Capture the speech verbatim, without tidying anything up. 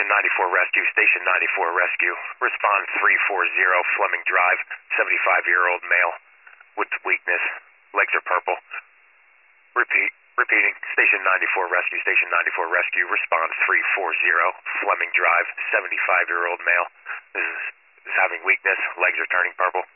ninety-four Rescue, Station ninety-four Rescue. Respond three four zero Fleming Drive, seventy-five-year-old male with weakness. Legs are purple. Repeat. Repeating. Station ninety-four Rescue, Station ninety-four Rescue. Respond three four zero Fleming Drive, seventy-five-year-old male. This is, is having weakness. Legs are turning purple.